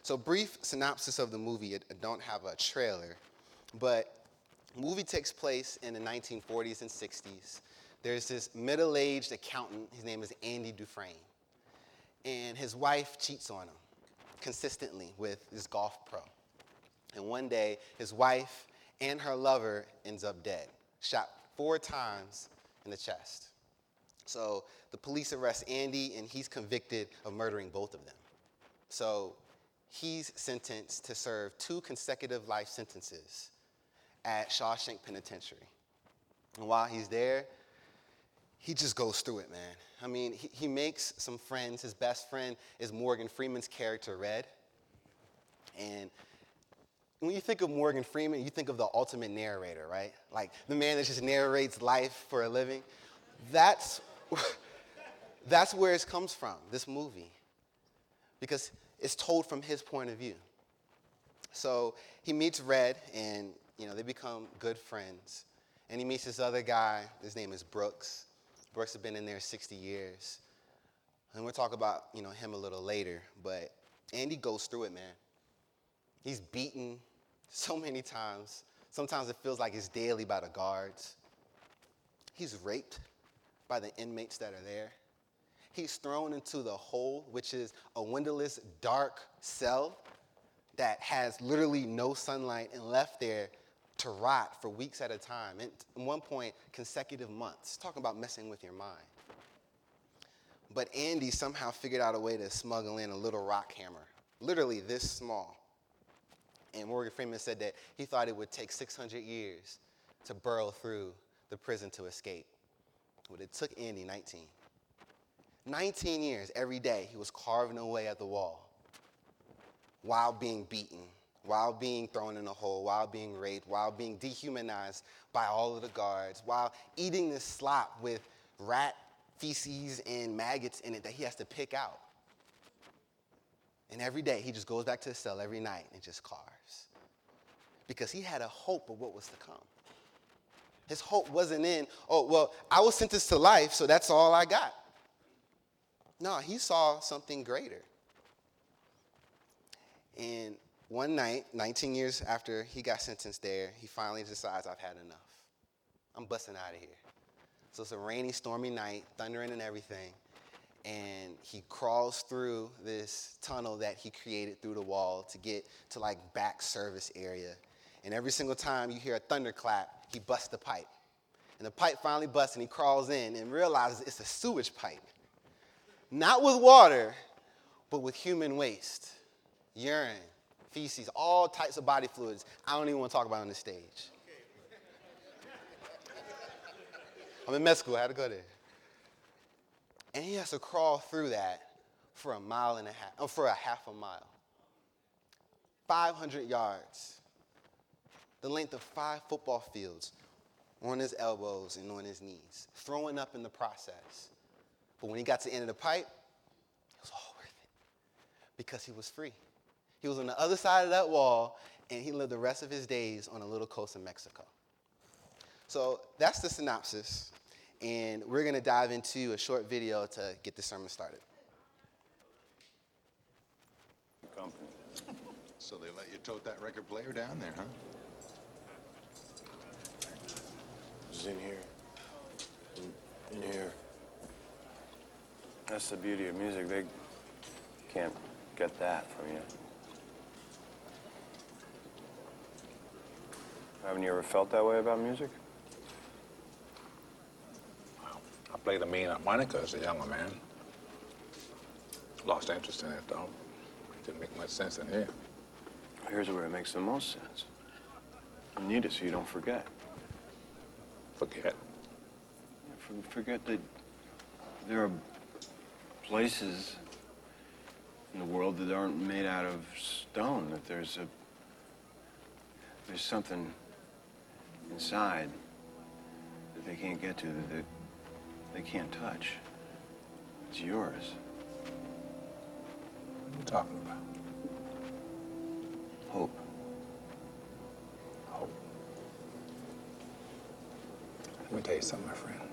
So brief synopsis of the movie. I don't have a trailer, but the movie takes place in the 1940s and 60s. There's this middle-aged accountant. His name is Andy Dufresne. And his wife cheats on him consistently with this golf pro. And one day, his wife and her lover ends up dead, shot 4 times in the chest. So the police arrest Andy, and he's convicted of murdering both of them. So he's sentenced to serve 2 consecutive life sentences at Shawshank Penitentiary. And while he's there, he just goes through it, man. I mean, he makes some friends. His best friend is Morgan Freeman's character, Red. And when you think of Morgan Freeman, you think of the ultimate narrator, right? Like the man that just narrates life for a living. That's where it comes from, this movie, because it's told from his point of view. So he meets Red, and they become good friends. And he meets this other guy. His name is Brooks. Brooks has been in there 60 years. And we'll talk about him a little later. But Andy goes through it, man. He's beaten so many times. Sometimes it feels like it's daily by the guards. He's raped by the inmates that are there. He's thrown into the hole, which is a windowless, dark cell that has literally no sunlight, and left there to rot for weeks at a time. And at one point, consecutive months. Talking about messing with your mind. But Andy somehow figured out a way to smuggle in a little rock hammer, literally this small. And Morgan Freeman said that he thought it would take 600 years to burrow through the prison to escape. But it took Andy 19. 19 years, every day, he was carving away at the wall while being beaten, while being thrown in a hole, while being raped, while being dehumanized by all of the guards, while eating this slop with rat feces and maggots in it that he has to pick out. And every day, he just goes back to his cell every night and just carves. Because he had a hope of what was to come. His hope wasn't in, I was sentenced to life, so that's all I got. No, he saw something greater. And one night, 19 years after he got sentenced there, he finally decides, I've had enough. I'm busting out of here. So it's a rainy, stormy night, thundering and everything. And he crawls through this tunnel that he created through the wall to get to back service area. And every single time you hear a thunderclap, he busts the pipe. And the pipe finally busts, and he crawls in and realizes it's a sewage pipe. Not with water, but with human waste, urine, feces, all types of body fluids I don't even want to talk about on this stage. I'm in med school, I had to go there. And he has to crawl through that for a half a mile. 500 yards, the length of 5 football fields, on his elbows and on his knees, throwing up in the process. But when he got to the end of the pipe, it was all worth it because he was free. He was on the other side of that wall, and he lived the rest of his days on a little coast in Mexico. So that's the synopsis, and we're going to dive into a short video to get the sermon started. Company. So they let you tote that record player down there, huh? It's in here. In here. That's the beauty of music. They can't get that from you. Haven't you ever felt that way about music? I played a mean harmonica as a younger man. Lost interest in it, though. Didn't make much sense in here. Here's where it makes the most sense. You need it so you don't forget. Forget. Forget that there are places in the world that aren't made out of stone, that there's something inside that they can't get to, that they can't touch. It's yours. What are you talking about? Hope. Hope. Let me tell you something, my friend.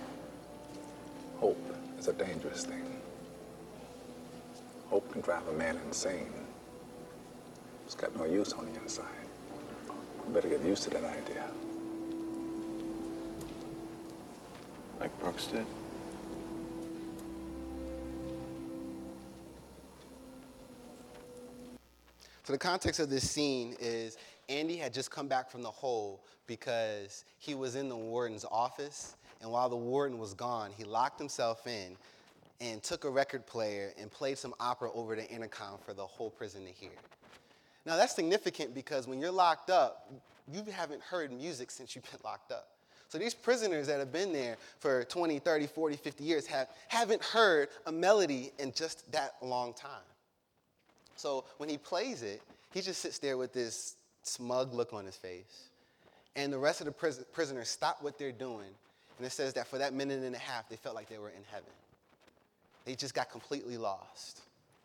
Hope is a dangerous thing. Hope can drive a man insane. It's got no use on the inside. You better get used to that idea. Like Brooks did. So the context of this scene is Andy had just come back from the hole because he was in the warden's office, and while the warden was gone, he locked himself in and took a record player and played some opera over the intercom for the whole prison to hear. Now that's significant because when you're locked up, you haven't heard music since you've been locked up. So these prisoners that have been there for 20, 30, 40, 50 years haven't heard a melody in just that long time. So when he plays it, he just sits there with this smug look on his face. And the rest of the prisoners stop what they're doing. And it says that for that minute and a half, they felt like they were in heaven. They just got completely lost.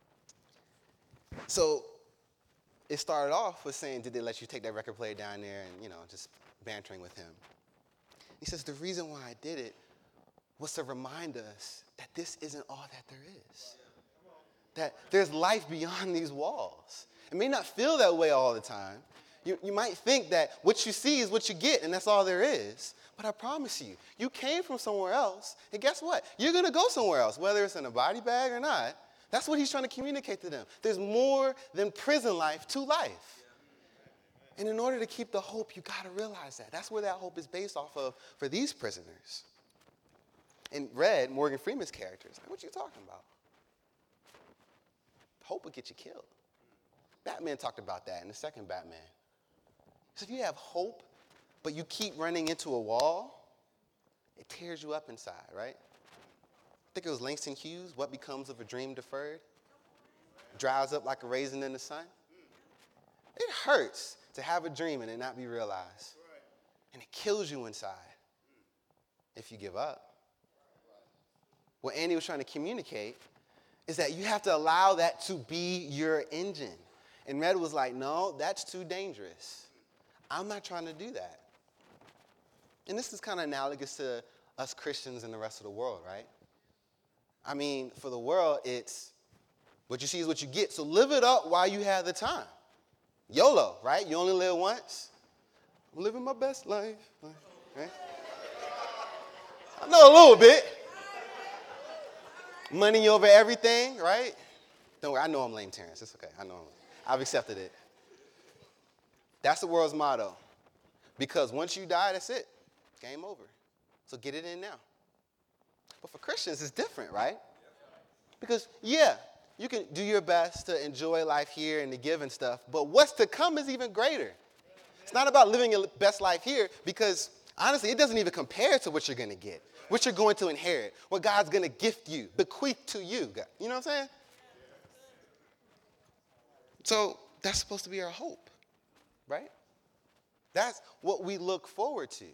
So it started off with saying, did they let you take that record player down there and, just bantering with him. He says, the reason why I did it was to remind us that this isn't all that there is. That there's life beyond these walls. It may not feel that way all the time. You might think that what you see is what you get, and that's all there is. But I promise you, you came from somewhere else, and guess what? You're going to go somewhere else, whether it's in a body bag or not. That's what he's trying to communicate to them. There's more than prison life to life. And in order to keep the hope, you got to realize that. That's where that hope is based off of for these prisoners. And Red, Morgan Freeman's character, is like, what are you talking about? Hope will get you killed. Batman talked about that in the second Batman. So if you have hope, but you keep running into a wall, it tears you up inside, right? I think it was Langston Hughes, What Becomes of a Dream Deferred? Dries up like a raisin in the sun. It hurts to have a dream and it not be realized. And it kills you inside if you give up. What Andy was trying to communicate is that you have to allow that to be your engine. And Red was like, no, that's too dangerous. I'm not trying to do that. And this is kind of analogous to us Christians and the rest of the world, right? I mean, for the world, it's what you see is what you get. So live it up while you have the time. YOLO, right? You only live once. I'm living my best life. Right? I know a little bit. Money over everything, right? Don't worry, I know I'm lame, Terrence. It's okay. I know I've accepted it. That's the world's motto. Because once you die, that's it. Game over. So get it in now. But for Christians, it's different, right? Because, yeah, you can do your best to enjoy life here and to give and stuff, but what's to come is even greater. It's not about living your best life here because, honestly, it doesn't even compare to what you're going to get, what you're going to inherit, what God's going to gift you, bequeath to you. You know what I'm saying? So that's supposed to be our hope, right? That's what we look forward to.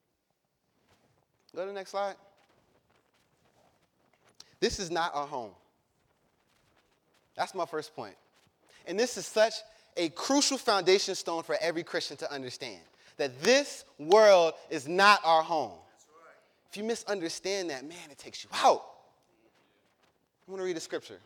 Go to the next slide. This is not our home. That's my first point. And this is such a crucial foundation stone for every Christian to understand, that this world is not our home. That's right. If you misunderstand that, man, it takes you out. I want to read a scripture.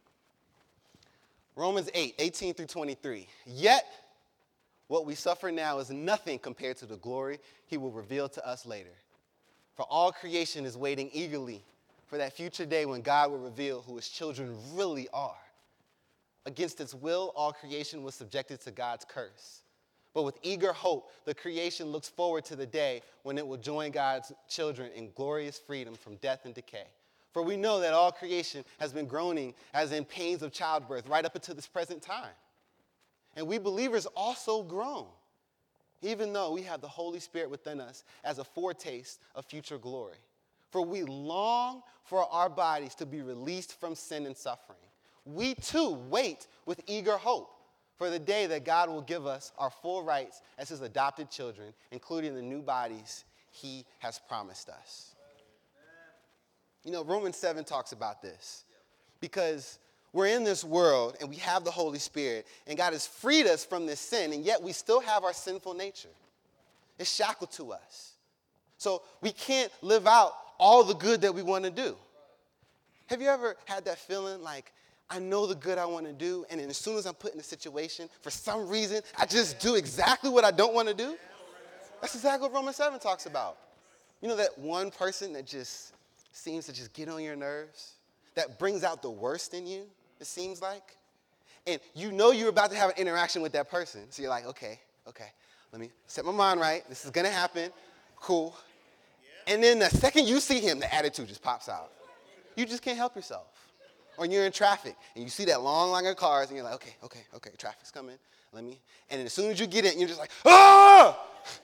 Romans 8:18 through 23. Yet, what we suffer now is nothing compared to the glory he will reveal to us later. For all creation is waiting eagerly for that future day when God will reveal who his children really are. Against its will, all creation was subjected to God's curse. But with eager hope, the creation looks forward to the day when it will join God's children in glorious freedom from death and decay. For we know that all creation has been groaning as in pains of childbirth right up until this present time. And we believers also groan, even though we have the Holy Spirit within us as a foretaste of future glory. For we long for our bodies to be released from sin and suffering. We too wait with eager hope for the day that God will give us our full rights as his adopted children, including the new bodies he has promised us. You know, Romans 7 talks about this because we're in this world and we have the Holy Spirit and God has freed us from this sin, and yet we still have our sinful nature. It's shackled to us. So we can't live out all the good that we want to do. Have you ever had that feeling like, I know the good I want to do, and then as soon as I'm put in a situation, for some reason, I just do exactly what I don't want to do. That's exactly what Romans 7 talks about. You know that one person that just seems to just get on your nerves, that brings out the worst in you, it seems like? And you know you're about to have an interaction with that person. So you're like, okay, let me set my mind right. This is going to happen. Cool. And then the second you see him, the attitude just pops out. You just can't help yourself. Or you're in traffic, and you see that long line of cars, and you're like, okay, traffic's coming. And then as soon as you get in, you're just like, ah!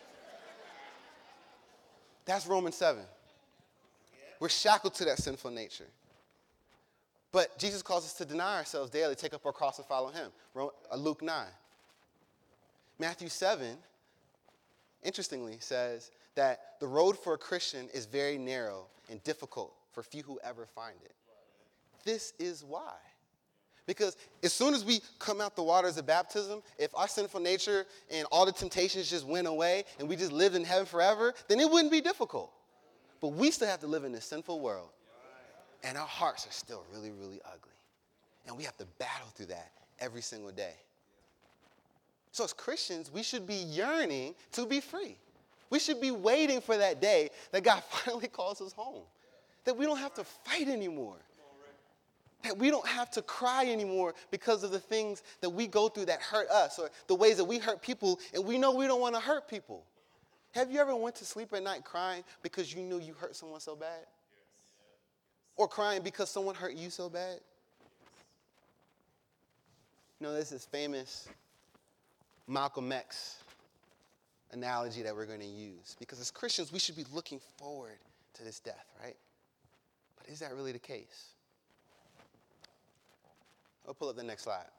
That's Romans 7. We're shackled to that sinful nature. But Jesus calls us to deny ourselves daily, take up our cross and follow him. Luke 9. Matthew 7, interestingly, says that the road for a Christian is very narrow and difficult for few who ever find it. This is why. Because as soon as we come out the waters of baptism, if our sinful nature and all the temptations just went away and we just lived in heaven forever, then it wouldn't be difficult. But we still have to live in this sinful world. And our hearts are still really, really ugly. And we have to battle through that every single day. So as Christians, we should be yearning to be free. We should be waiting for that day that God finally calls us home. That we don't have to fight anymore. That we don't have to cry anymore because of the things that we go through that hurt us or the ways that we hurt people, and we know we don't want to hurt people. Have you ever went to sleep at night crying because you knew you hurt someone so bad? Or crying because someone hurt you so bad? You know, there's this famous Malcolm X analogy that we're going to use. Because as Christians, we should be looking forward to this death, right? But is that really the case? I'll pull up the next slide.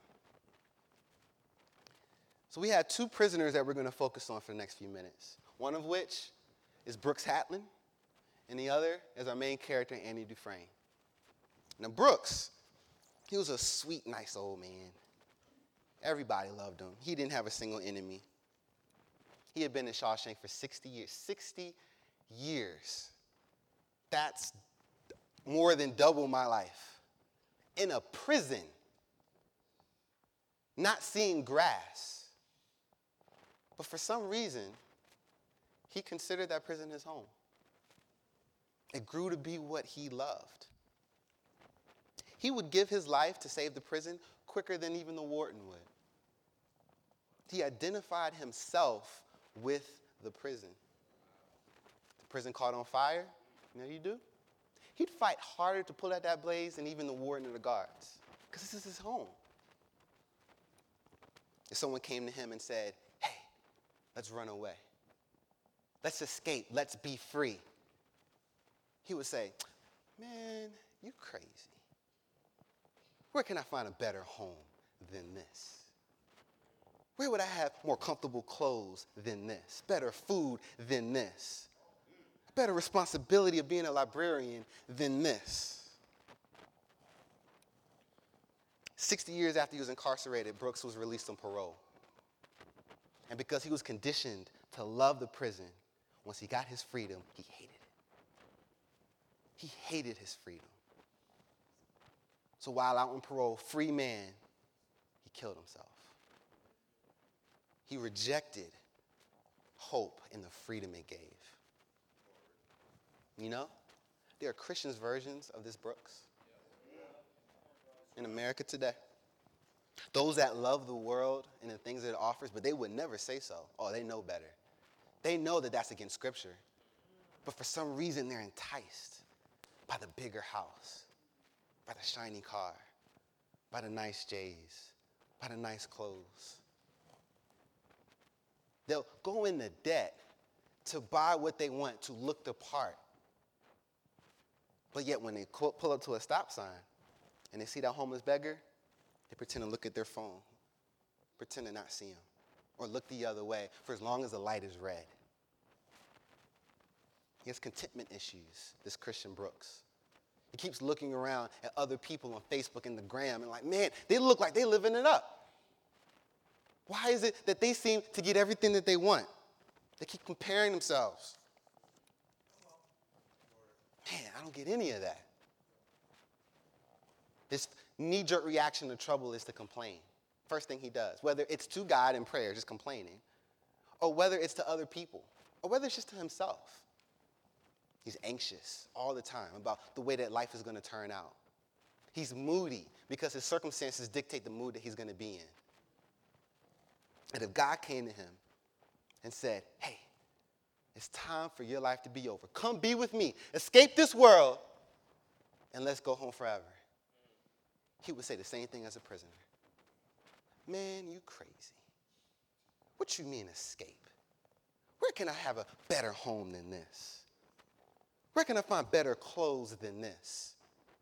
So we have two prisoners that we're going to focus on for the next few minutes. One of which is Brooks Hatlin, and the other is our main character, Andy Dufresne. Now, Brooks, he was a sweet, nice old man. Everybody loved him. He didn't have a single enemy. He had been in Shawshank for 60 years. 60 years. That's more than double my life. In a prison. Not seeing grass. But for some reason, he considered that prison his home. It grew to be what he loved. He would give his life to save the prison quicker than even the warden would. He identified himself with the prison. The prison caught on fire, you know what he'd do? He'd fight harder to pull out that blaze than even the warden or the guards, because this is his home. If someone came to him and said, hey, let's run away. Let's escape. Let's be free. He would say, man, you crazy. Where can I find a better home than this? Where would I have more comfortable clothes than this? Better food than this? Better responsibility of being a librarian than this? 60 years after he was incarcerated, Brooks was released on parole. And because he was conditioned to love the prison, once he got his freedom, he hated it. He hated his freedom. So while out on parole, free man, he killed himself. He rejected hope in the freedom it gave. You know, there are Christians' versions of this Brooks in America today. Those that love the world and the things that it offers, but they would never say so. Oh, they know better. They know that that's against Scripture. But for some reason, they're enticed by the bigger house, by the shiny car, by the nice J's, by the nice clothes. They'll go into debt to buy what they want, to look the part. But yet when they pull up to a stop sign and they see that homeless beggar, they pretend to look at their phone, pretend to not see him, or look the other way for as long as the light is red. He has contentment issues, this Christian Brooks. He keeps looking around at other people on Facebook and the gram and like, man, they look like they're living it up. Why is it that they seem to get everything that they want? They keep comparing themselves. Man, I don't get any of that. knee-jerk reaction to trouble is to complain. First thing he does, whether it's to God in prayer, just complaining, or whether it's to other people, or whether it's just to himself. He's anxious all the time about the way that life is going to turn out. He's moody because his circumstances dictate the mood that he's going to be in. And if God came to him and said, hey, it's time for your life to be over. Come be with me. Escape this world, and let's go home forever. He would say the same thing as a prisoner. Man, you crazy. What you mean escape? Where can I have a better home than this? Where can I find better clothes than this?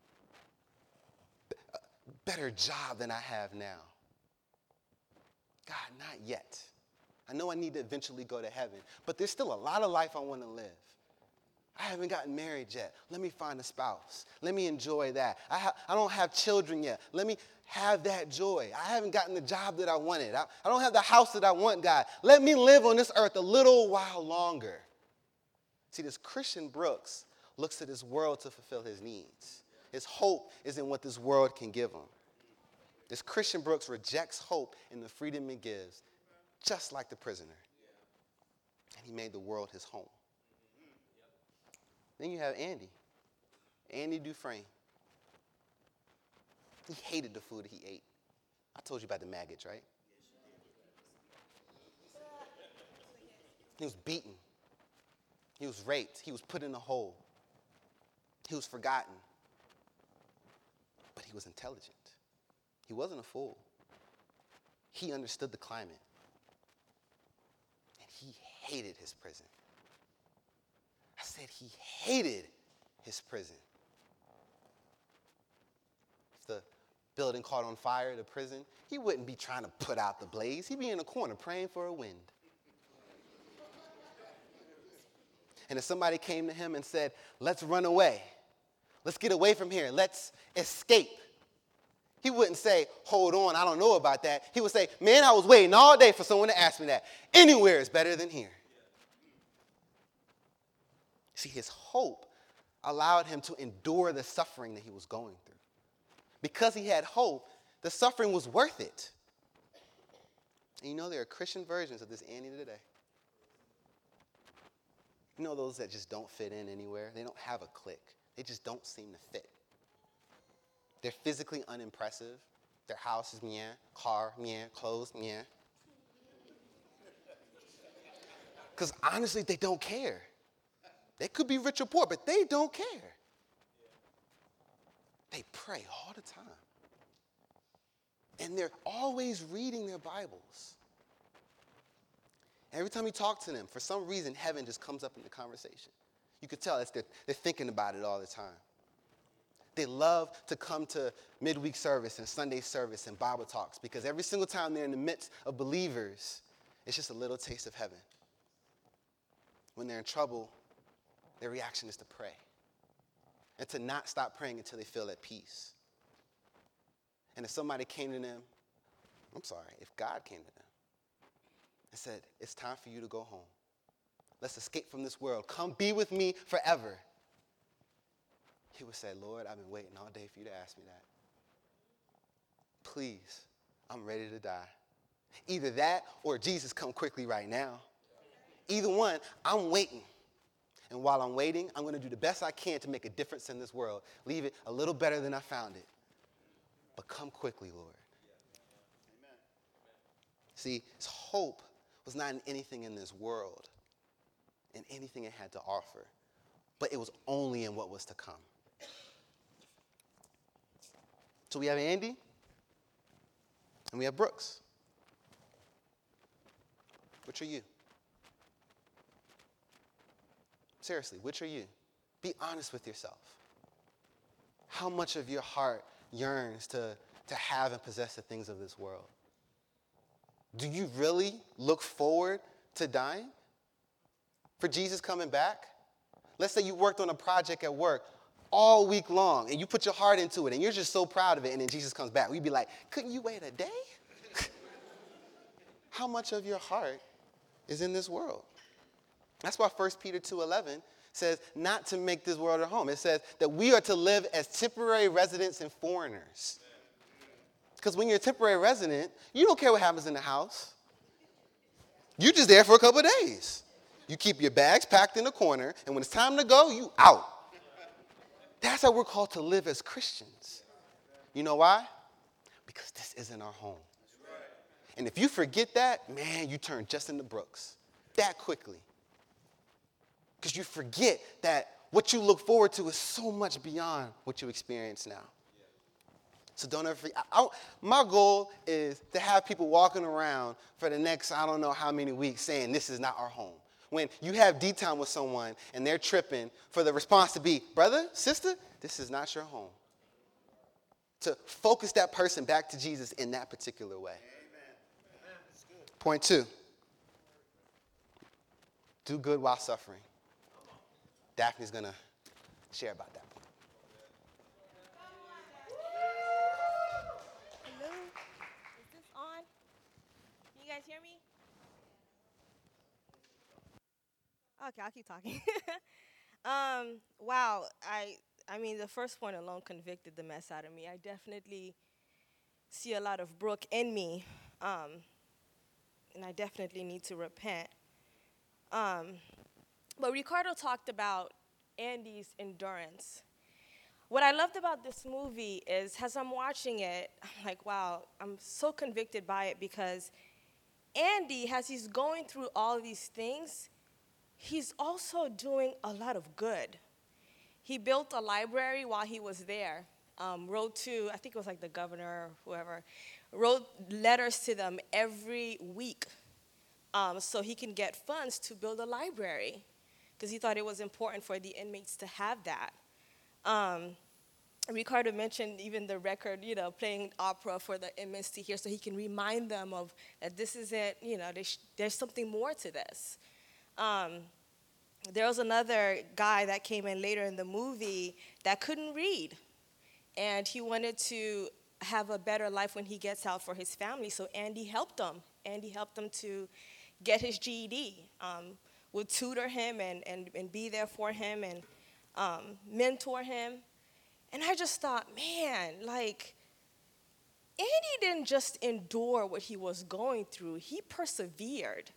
A better job than I have now? God, not yet. I know I need to eventually go to heaven, but there's still a lot of life I want to live. I haven't gotten married yet. Let me find a spouse. Let me enjoy that. I don't have children yet. Let me have that joy. I haven't gotten the job that I wanted. I don't have the house that I want, God. Let me live on this earth a little while longer. See, this Christian Brooks looks at this world to fulfill his needs. His hope is in what this world can give him. This Christian Brooks rejects hope in the freedom it gives, just like the prisoner. And he made the world his home. Then you have Andy Dufresne. He hated the food that he ate. I told you about the maggots, right? He was beaten. He was raped. He was put in a hole. He was forgotten. But he was intelligent. He wasn't a fool. He understood the climate. And he hated his prison. I said he hated his prison. If the building caught on fire, the prison, he wouldn't be trying to put out the blaze. He'd be in a corner praying for a wind. And if somebody came to him and said, let's run away, let's get away from here, let's escape, he wouldn't say, hold on, I don't know about that. He would say, man, I was waiting all day for someone to ask me that. Anywhere is better than here. See, his hope allowed him to endure the suffering that he was going through. Because he had hope, the suffering was worth it. And you know, there are Christian versions of this Andy today. You know those that just don't fit in anywhere? They don't have a clique. They just don't seem to fit. They're physically unimpressive. Their house is meh, car meh, clothes meh. Because honestly, they don't care. They could be rich or poor, but they don't care. They pray all the time. And they're always reading their Bibles. Every time you talk to them, for some reason, heaven just comes up in the conversation. You could tell they're thinking about it all the time. They love to come to midweek service and Sunday service and Bible talks because every single time they're in the midst of believers, it's just a little taste of heaven. When they're in trouble, their reaction is to pray and to not stop praying until they feel at peace. And if somebody came to them, if God came to them and said, it's time for you to go home. Let's escape from this world. Come be with me forever. He would say, Lord, I've been waiting all day for you to ask me that. Please, I'm ready to die. Either that or Jesus, come quickly right now. Either one, I'm waiting. And while I'm waiting, I'm going to do the best I can to make a difference in this world. Leave it a little better than I found it. But come quickly, Lord. Amen. See, his hope was not in anything in this world, in anything it had to offer, but it was only in what was to come. So we have Andy, and we have Brooks. Which are you? Seriously, which are you? Be honest with yourself. How much of your heart yearns to have and possess the things of this world? Do you really look forward to dying? For Jesus coming back? Let's say you worked on a project at work all week long, and you put your heart into it, and you're just so proud of it, and then Jesus comes back. We'd be like, couldn't you wait a day? How much of your heart is in this world? That's why 1 Peter 2:11 says not to make this world our home. It says that we are to live as temporary residents and foreigners. Because when you're a temporary resident, you don't care what happens in the house. You're just there for a couple of days. You keep your bags packed in the corner, and when it's time to go, you out. That's how we're called to live as Christians. You know why? Because this isn't our home. And if you forget that, man, you turn Justin to Brooks that quickly. Because you forget that what you look forward to is so much beyond what you experience now. So don't ever forget. My goal is to have people walking around for the next, I don't know how many weeks, saying this is not our home. When you have D-time with someone and they're tripping, for the response to be, brother, sister, this is not your home. To focus that person back to Jesus in that particular way. Amen. Point 2. Do good while suffering. Daphne's going to share about that. Hello? Is this on? Can you guys hear me? Okay, I'll keep talking. Wow, I mean, the first point alone convicted the mess out of me. I definitely see a lot of Brooke in me, and I definitely need to repent. But Ricardo talked about Andy's endurance. What I loved about this movie is, as I'm watching it, I'm like, wow, I'm so convicted by it because Andy, as he's going through all these things, he's also doing a lot of good. He built a library while he was there, wrote to, I think it was like the governor or whoever, wrote letters to them every week so he can get funds to build a library because he thought it was important for the inmates to have that. Ricardo mentioned even the record, playing opera for the inmates to hear so he can remind them of that this isn't, there's something more to this. There was another guy that came in later in the movie that couldn't read, and he wanted to have a better life when he gets out for his family, so Andy helped him. Andy helped him to get his GED, would tutor him and be there for him and mentor him. And I just thought, man, like, Andy didn't just endure what he was going through. He persevered.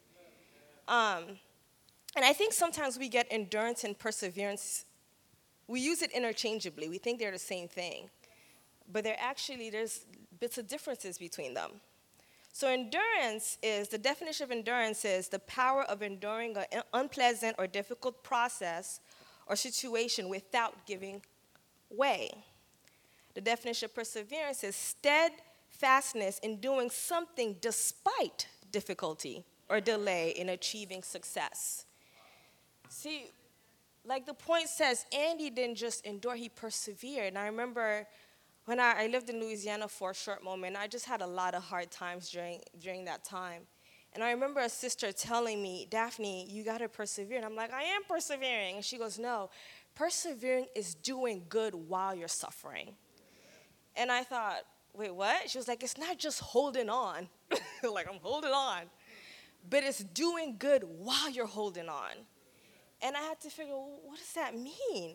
And I think sometimes we get endurance and perseverance, we use it interchangeably. We think they're the same thing. But there's bits of differences between them. So the definition of endurance is the power of enduring an unpleasant or difficult process or situation without giving way. The definition of perseverance is steadfastness in doing something despite difficulty or delay in achieving success. See, like the point says, Andy didn't just endure, he persevered. And I remember when I lived in Louisiana for a short moment, I just had a lot of hard times during that time. And I remember a sister telling me, Daphne, you got to persevere. And I'm like, I am persevering. And she goes, no, persevering is doing good while you're suffering. And I thought, wait, what? She was like, it's not just holding on. Like, I'm holding on. But it's doing good while you're holding on. And I had to figure, well, what does that mean?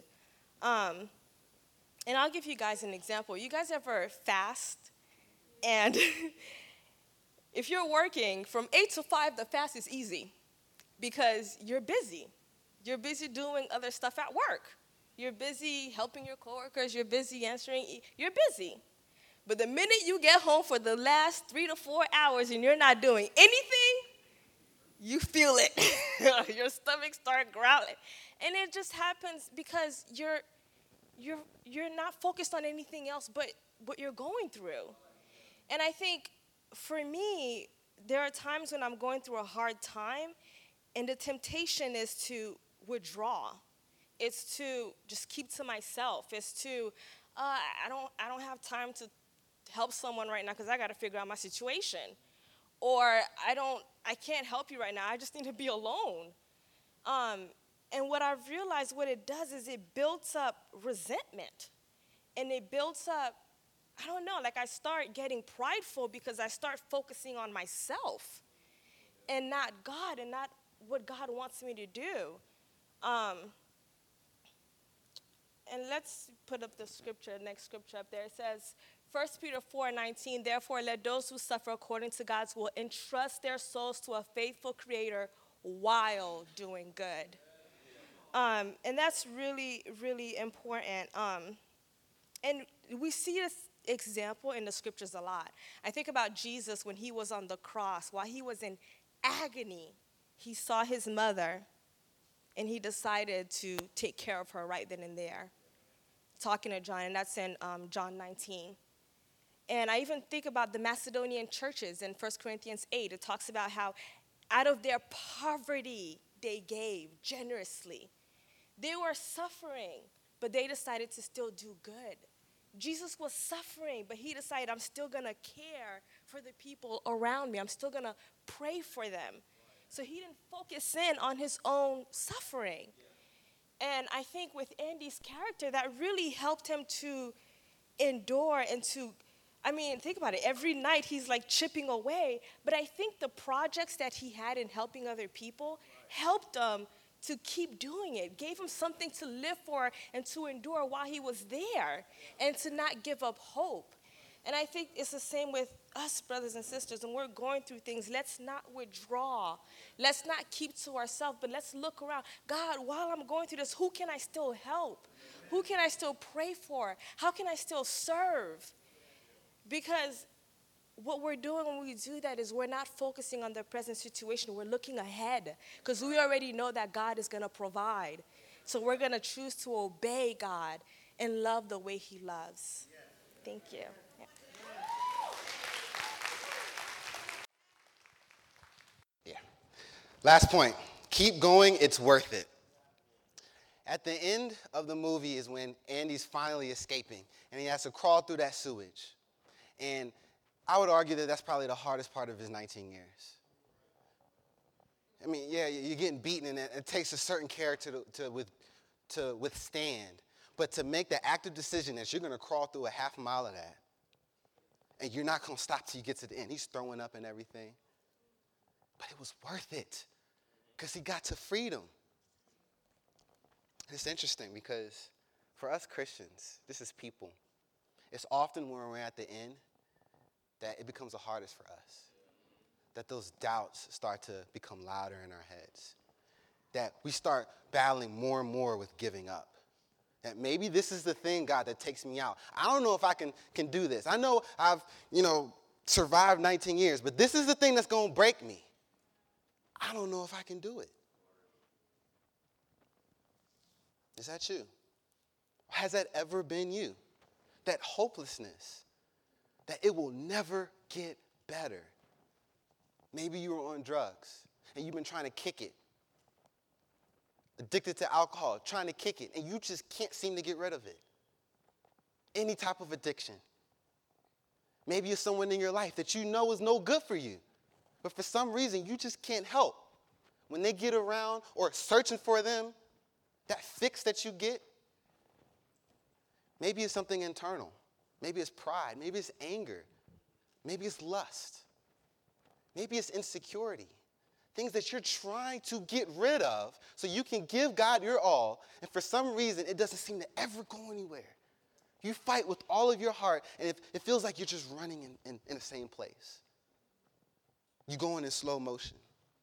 And I'll give you guys an example. You guys ever fast? And if you're working from 8 to 5, the fast is easy because you're busy. You're busy doing other stuff at work. You're busy helping your coworkers. You're busy answering. You're busy. But the minute you get home for the last 3 to 4 hours and you're not doing anything, you feel it. Your stomach starts growling. And it just happens because you're not focused on anything else but what you're going through. And I think for me, there are times when I'm going through a hard time, and the temptation is to withdraw. It's to just keep to myself. It's to, I don't have time to help someone right now because I got to figure out my situation. Or I can't help you right now. I just need to be alone. And what I've realized, what it does is it builds up resentment. And it builds up, I don't know, like I start getting prideful because I start focusing on myself and not God and not what God wants me to do. And let's put up the scripture, next scripture up there. It says, 1 Peter 4:19, therefore let those who suffer according to God's will entrust their souls to a faithful creator while doing good. And that's really, really important. And we see this example in the scriptures a lot. I think about Jesus when he was on the cross. While he was in agony, he saw his mother, and he decided to take care of her right then and there. Talking to John, and that's in John 19. And I even think about the Macedonian churches in 1 Corinthians 8. It talks about how out of their poverty they gave generously. They were suffering, but they decided to still do good. Jesus was suffering, but he decided, I'm still going to care for the people around me. I'm still going to pray for them. So he didn't focus in on his own suffering. And I think with Andy's character, that really helped him to endure and to, think about it. Every night he's like chipping away. But I think the projects that he had in helping other people helped him to keep doing it, gave him something to live for and to endure while he was there, and to not give up hope. And I think it's the same with us, brothers and sisters. When we're going through things, let's not withdraw. Let's not keep to ourselves, but let's look around. God, while I'm going through this, who can I still help? Who can I still pray for? How can I still serve? Because what we're doing when we do that is we're not focusing on the present situation. We're looking ahead because we already know that God is going to provide. So we're going to choose to obey God and love the way he loves. Thank you. Yeah. Yeah. Last point. Keep going. It's worth it. At the end of the movie is when Andy's finally escaping, and he has to crawl through that sewage. And I would argue that that's probably the hardest part of his 19 years. I mean, yeah, you're getting beaten, and it takes a certain character to withstand. But to make the active decision that you're going to crawl through a half mile of that, and you're not going to stop till you get to the end. He's throwing up and everything. But it was worth it because he got to freedom. It's interesting because for us Christians, this is people. It's often when we're at the end that it becomes the hardest for us, that those doubts start to become louder in our heads, that we start battling more and more with giving up, that maybe this is the thing, God, that takes me out. I don't know if I can do this. I know I've, survived 19 years, but this is the thing that's going to break me. I don't know if I can do it. Is that you? Has that ever been you? That hopelessness, that it will never get better. Maybe you were on drugs and you've been trying to kick it. Addicted to alcohol, trying to kick it, and you just can't seem to get rid of it. Any type of addiction. Maybe it's someone in your life that you know is no good for you, but for some reason you just can't help. When they get around or searching for them, that fix that you get, maybe it's something internal. Maybe it's pride. Maybe it's anger. Maybe it's lust. Maybe it's insecurity. Things that you're trying to get rid of so you can give God your all, and for some reason it doesn't seem to ever go anywhere. You fight with all of your heart, and it feels like you're just running in the same place. You're going in slow motion.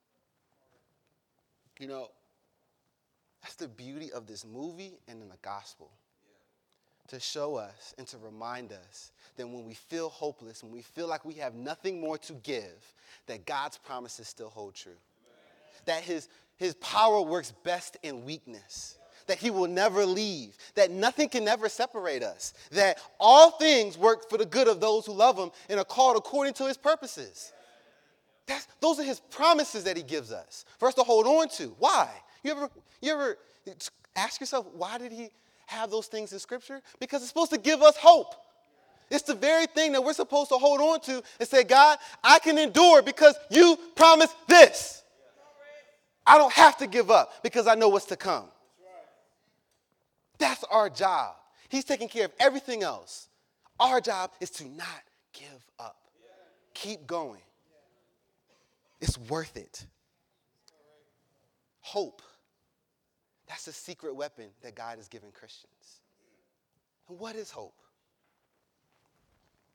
That's the beauty of this movie and in the gospel. To show us and to remind us that when we feel hopeless, when we feel like we have nothing more to give, that God's promises still hold true. That his power works best in weakness. That he will never leave. That nothing can ever separate us. That all things work for the good of those who love him and are called according to his purposes. Those are his promises that he gives us for us to hold on to. Why? You ever ask yourself, why did he have those things in Scripture? Because it's supposed to give us hope. It's the very thing that we're supposed to hold on to and say, God, I can endure because you promised this. I don't have to give up because I know what's to come. That's our job. He's taking care of everything else. Our job is to not give up. Keep going. It's worth it. Hope. That's the secret weapon that God has given Christians. And what is hope?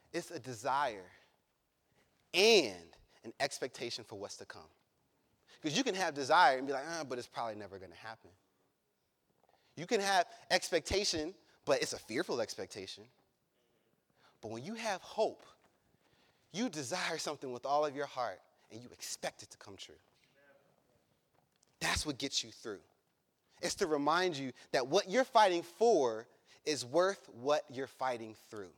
It's a desire and an expectation for what's to come. Because you can have desire and be like, but it's probably never going to happen. You can have expectation, but it's a fearful expectation. But when you have hope, you desire something with all of your heart, and you expect it to come true. That's what gets you through. It's to remind you that what you're fighting for is worth what you're fighting through.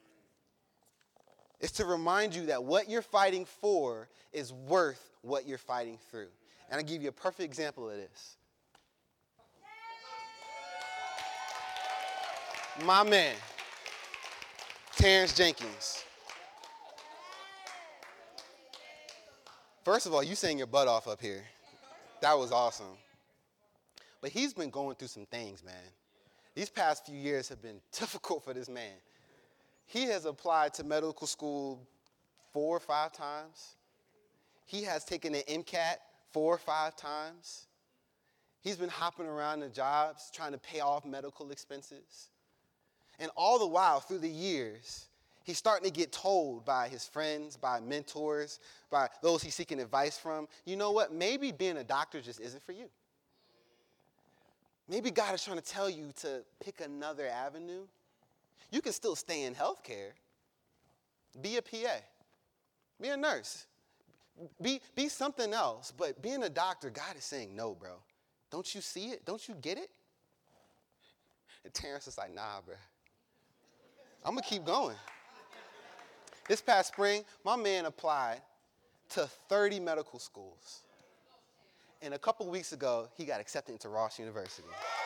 It's to remind you that what you're fighting for is worth what you're fighting through. And I'll give you a perfect example of this. My man, Terrence Jenkins. First of all, you sang your butt off up here. That was awesome. But he's been going through some things, man. These past few years have been difficult for this man. He has applied to medical school 4 or 5 times. He has taken an MCAT 4 or 5 times. He's been hopping around the jobs trying to pay off medical expenses. And all the while, through the years, he's starting to get told by his friends, by mentors, by those he's seeking advice from, you know what, maybe being a doctor just isn't for you. Maybe God is trying to tell you to pick another avenue. You can still stay in healthcare. Be a PA. Be a nurse. Be something else. But being a doctor, God is saying, no, bro. Don't you see it? Don't you get it? And Terrence is like, nah, bro. I'm going to keep going. This past spring, my man applied to 30 medical schools. And a couple weeks ago, he got accepted into Ross University.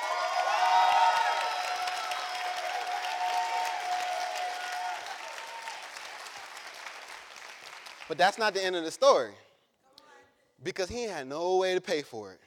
But that's not the end of the story. Because he had no way to pay for it.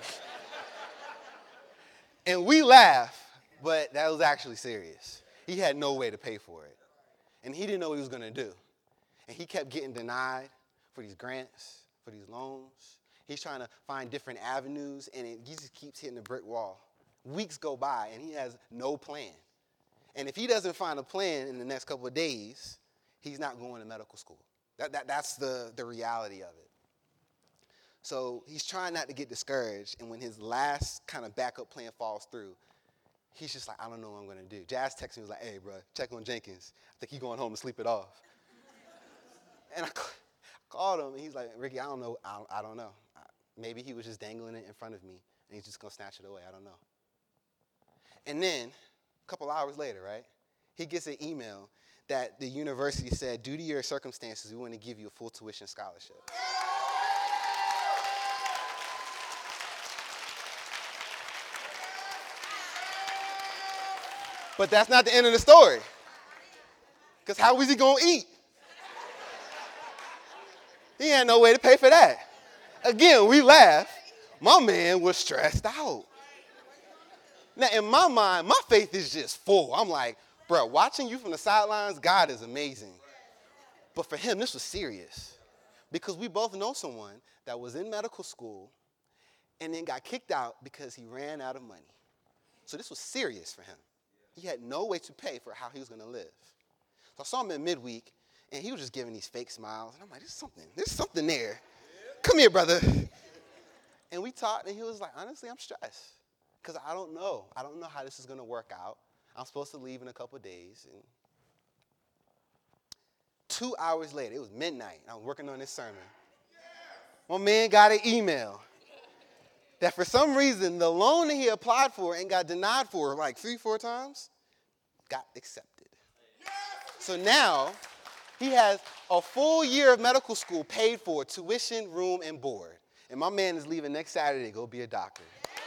And we laugh, but that was actually serious. He had no way to pay for it. And he didn't know what he was going to do. And he kept getting denied for these grants, for these loans. He's trying to find different avenues, and he just keeps hitting the brick wall. Weeks go by, and he has no plan. And if he doesn't find a plan in the next couple of days, he's not going to medical school. That's the reality of it. So he's trying not to get discouraged, and when his last kind of backup plan falls through, he's just like, I don't know what I'm going to do. Jazz texted me, was like, hey, bro, check on Jenkins. I think he's going home to sleep it off. And I called him, and he's like, Ricky, I don't know. I don't know. Maybe he was just dangling it in front of me, and he's just going to snatch it away. I don't know. And then, a couple hours later, right, he gets an email that the university said, due to your circumstances, we want to give you a full tuition scholarship. But that's not the end of the story. Because how was he going to eat? He had no way to pay for that. Again, we laugh. My man was stressed out. Now, in my mind, my faith is just full. I'm like, bro, watching you from the sidelines, God is amazing. But for him, this was serious. Because we both know someone that was in medical school and then got kicked out because he ran out of money. So this was serious for him. He had no way to pay for how he was going to live. So I saw him in midweek, and he was just giving these fake smiles. And I'm like, there's something there. Come here, brother. And we talked, and he was like, honestly, I'm stressed. Because I don't know. I don't know how this is going to work out. I'm supposed to leave in a couple of days. And 2 hours later, it was midnight, and I was working on this sermon. My man got an email that for some reason, the loan that he applied for and got denied for like 3-4 times, got accepted. So now, he has a full year of medical school paid for, tuition, room, and board. And my man is leaving next Saturday to go be a doctor.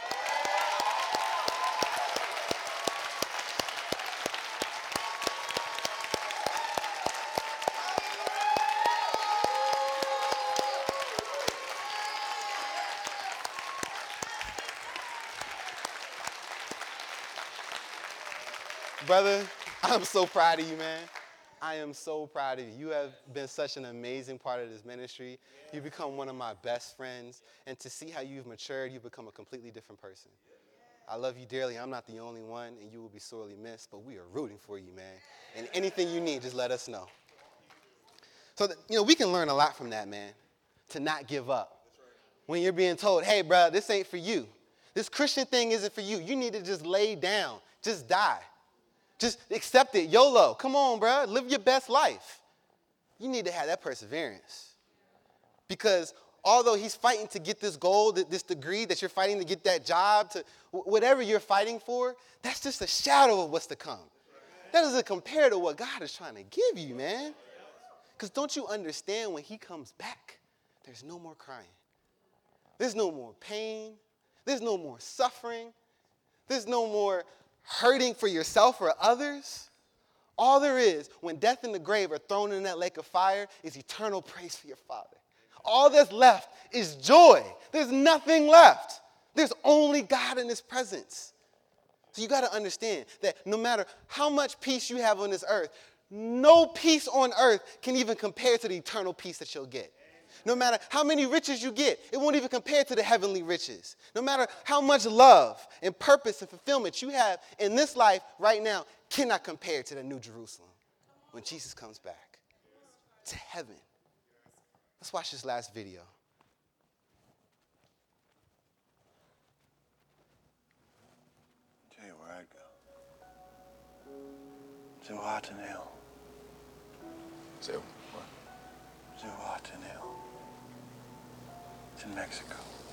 Brother, I'm so proud of you, man. I am so proud of you. You have been such an amazing part of this ministry. You've become one of my best friends. And to see how you've matured, you've become a completely different person. I love you dearly. I'm not the only one, and you will be sorely missed, but we are rooting for you, man. And anything you need, just let us know. So, we can learn a lot from that, man, to not give up. When you're being told, hey, bro, this ain't for you. This Christian thing isn't for you. You need to just lay down. Just die. Just accept it. YOLO. Come on, bro. Live your best life. You need to have that perseverance. Because although he's fighting to get this goal, this degree, that you're fighting to get that job, to whatever you're fighting for, that's just a shadow of what's to come. That doesn't compare to what God is trying to give you, man. Because don't you understand, when he comes back, there's no more crying. There's no more pain. There's no more suffering. There's no more hurting for yourself or others. All there is, when death and the grave are thrown in that lake of fire, is eternal praise for your Father. All that's left is joy. There's nothing left. There's only God in his presence. So you got to understand that no matter how much peace you have on this earth, no peace on earth can even compare to the eternal peace that you'll get. No matter how many riches you get, it won't even compare to the heavenly riches. No matter how much love and purpose and fulfillment you have in this life right now, cannot compare to the New Jerusalem when Jesus comes back to heaven. Let's watch this last video. Tell you where I'd go. Zihuatanejo. So, what? Zihuatanejo. It's in Mexico.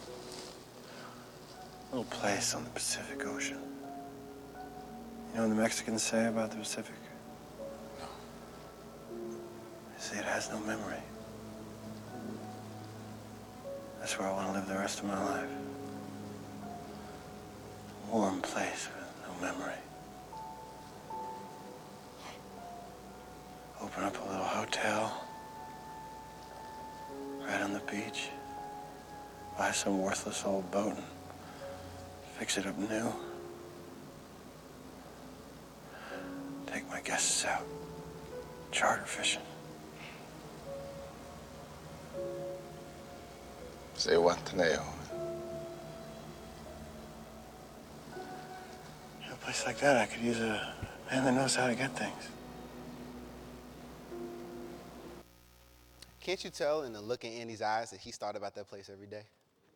A little place on the Pacific Ocean. You know what the Mexicans say about the Pacific? No. They say it has no memory. That's where I want to live the rest of my life. A warm place with no memory. Open up a little hotel right on the beach. Buy some worthless old boat and fix it up new. Take my guests out charter fishing. Zihuatanejo. In a place like that, I could use a man that knows how to get things. Can't you tell in the look in Andy's eyes that he's thought about that place every day?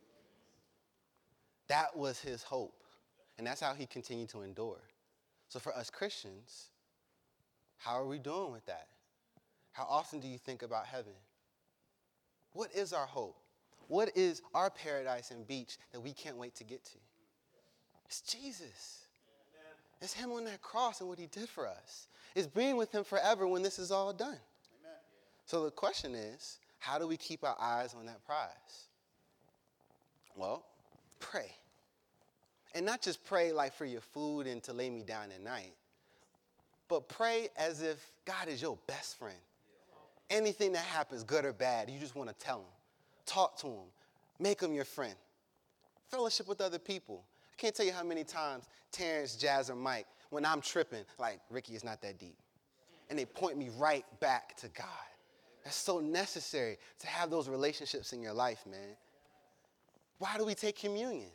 That was his hope. And that's how he continued to endure. So for us Christians, how are we doing with that? How often do you think about heaven? What is our hope? What is our paradise and beach that we can't wait to get to? It's Jesus. Amen. It's him on that cross and what he did for us. It's being with him forever when this is all done. Amen. So the question is, how do we keep our eyes on that prize? Well, pray. And not just pray like for your food and to lay me down at night, but pray as if God is your best friend. Anything that happens, good or bad, you just want to tell him. Talk to him. Make him your friend. Fellowship with other people. I can't tell you how many times Terrence, Jazz, or Mike, when I'm tripping, like, Ricky, it's not that deep. And they point me right back to God. That's so necessary to have those relationships in your life, man. Why do we take communion?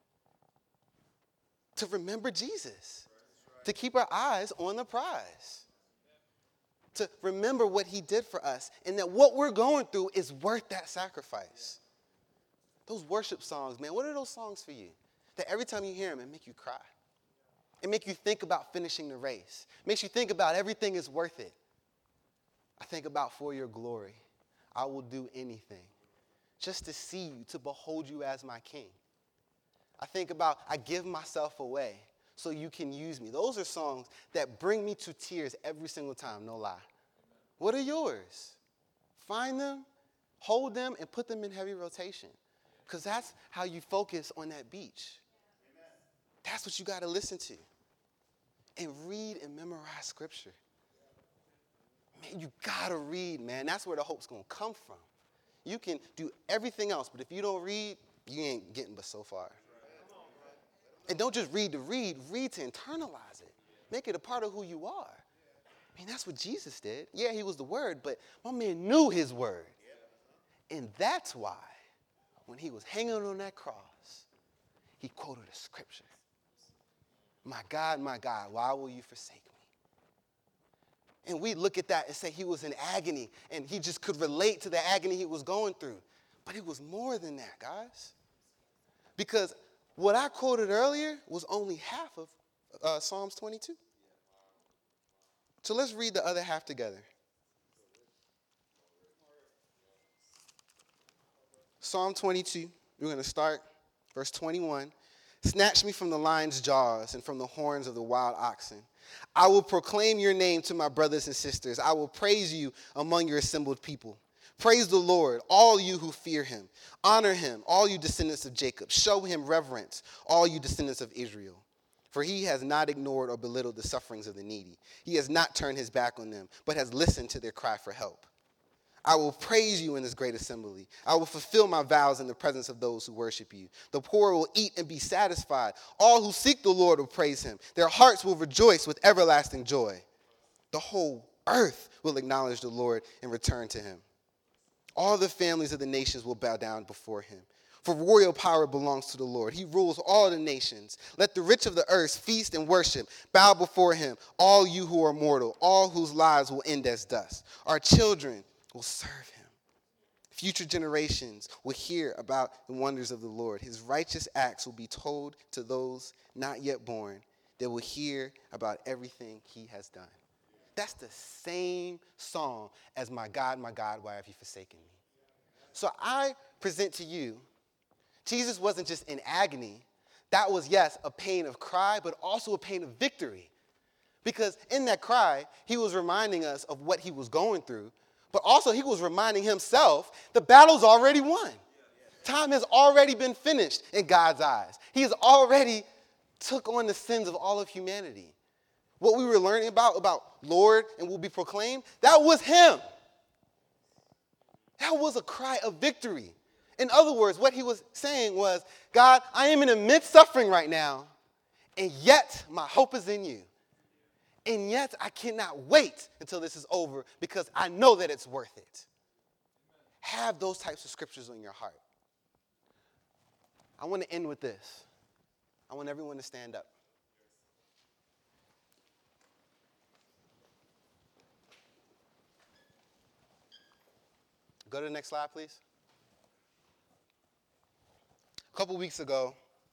To remember Jesus. To keep our eyes on the prize. To remember what he did for us and that what we're going through is worth that sacrifice. Those worship songs, man, what are those songs for you? That every time you hear them, it make you cry. It make you think about finishing the race. It makes you think about everything is worth it. I think about for your glory, I will do anything just to see you, to behold you as my king. I think about I give myself away so you can use me. Those are songs that bring me to tears every single time, no lie. What are yours? Find them, hold them, and put them in heavy rotation. Because that's how you focus on that beach. That's what you got to listen to. And read and memorize scripture. Man, you got to read, man. That's where the hope's going to come from. You can do everything else, but if you don't read, you ain't getting but so far. And don't just read to read to internalize it. Make it a part of who you are. I mean, that's what Jesus did. Yeah, he was the word, but my man knew his word. And that's why when he was hanging on that cross, he quoted a scripture. my God, why will you forsake me? And we look at that and say he was in agony, and he just could relate to the agony he was going through. But it was more than that, guys. Because what I quoted earlier was only half of Psalms 22. So let's read the other half together. Psalm 22, we're going to start verse 21. Snatch me from the lion's jaws and from the horns of the wild oxen. I will proclaim your name to my brothers and sisters. I will praise you among your assembled people. Praise the Lord, all you who fear him. Honor him, all you descendants of Jacob. Show him reverence, all you descendants of Israel. For he has not ignored or belittled the sufferings of the needy. He has not turned his back on them, but has listened to their cry for help. I will praise you in this great assembly. I will fulfill my vows in the presence of those who worship you. The poor will eat and be satisfied. All who seek the Lord will praise him. Their hearts will rejoice with everlasting joy. The whole earth will acknowledge the Lord and return to him. All the families of the nations will bow down before him. For royal power belongs to the Lord. He rules all the nations. Let the rich of the earth feast and worship. Bow before him, all you who are mortal, all whose lives will end as dust. Our children will serve him. Future generations will hear about the wonders of the Lord. His righteous acts will be told to those not yet born. They will hear about everything he has done. That's the same song as my God, why have you forsaken me? So I present to you, Jesus wasn't just in agony. That was, yes, a pain of cry, but also a pain of victory. Because in that cry, he was reminding us of what he was going through, but also he was reminding himself the battle's already won. Time has already been finished in God's eyes. He has already took on the sins of all of humanity. What we were learning about Lord and will be proclaimed, that was him. That was a cry of victory. In other words, what he was saying was, God, I am in immense suffering right now, and yet my hope is in you. And yet I cannot wait until this is over because I know that it's worth it. Have those types of scriptures on your heart. I want to end with this. I want everyone to stand up. Go to the next slide, please. A couple weeks ago,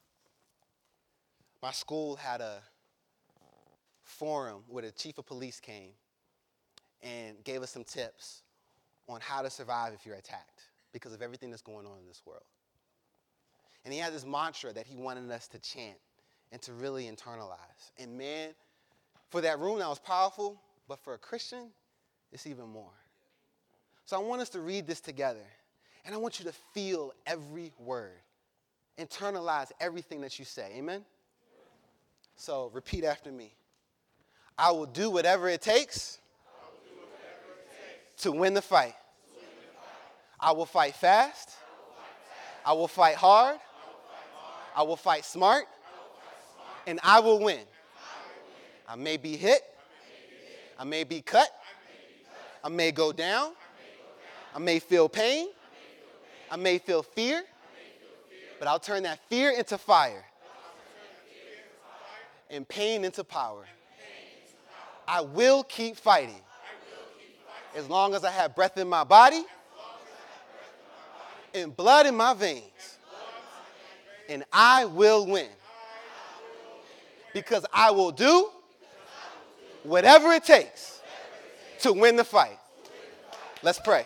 my school had a forum where the chief of police came and gave us some tips on how to survive if you're attacked because of everything that's going on in this world. And he had this mantra that he wanted us to chant and to really internalize. And man, for that room, that was powerful, but for a Christian, it's even more. So I want us to read this together, and I want you to feel every word. Internalize everything that you say. Amen? So repeat after me. I will do whatever it takes to win the fight. I will fight fast. I will fight hard. I will fight smart. And I will win. I may be hit. I may be cut. I may go down. I may feel pain. I may feel fear. But I'll turn that fear into fire. And pain into power. I will keep fighting. As long as I have breath in my body and blood in my veins. And I will win. Because I will do whatever it takes to win the fight. Let's pray.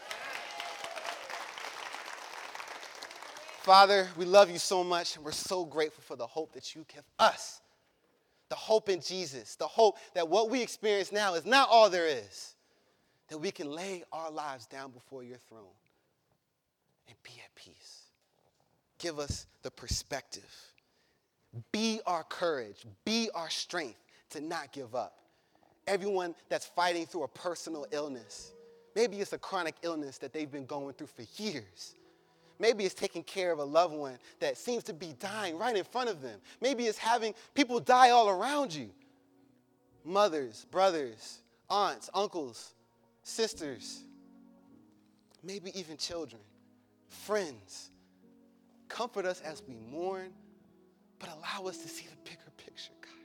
Father, we love you so much, and we're so grateful for the hope that you give us. The hope in Jesus, the hope that what we experience now is not all there is, that we can lay our lives down before your throne and be at peace. Give us the perspective. Be our courage. Be our strength to not give up. Everyone that's fighting through a personal illness, maybe it's a chronic illness that they've been going through for years. Maybe it's taking care of a loved one that seems to be dying right in front of them. Maybe it's having people die all around you. Mothers, brothers, aunts, uncles, sisters, maybe even children, friends. Comfort us as we mourn, but allow us to see the bigger picture, God.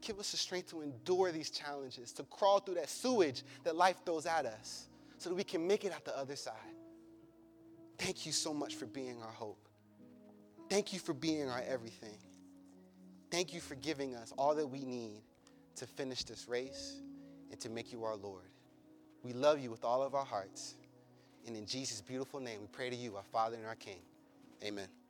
Give us the strength to endure these challenges, to crawl through that sewage that life throws at us so that we can make it out the other side. Thank you so much for being our hope. Thank you for being our everything. Thank you for giving us all that we need to finish this race and to make you our Lord. We love you with all of our hearts. And in Jesus' beautiful name, we pray to you, our Father and our King. Amen.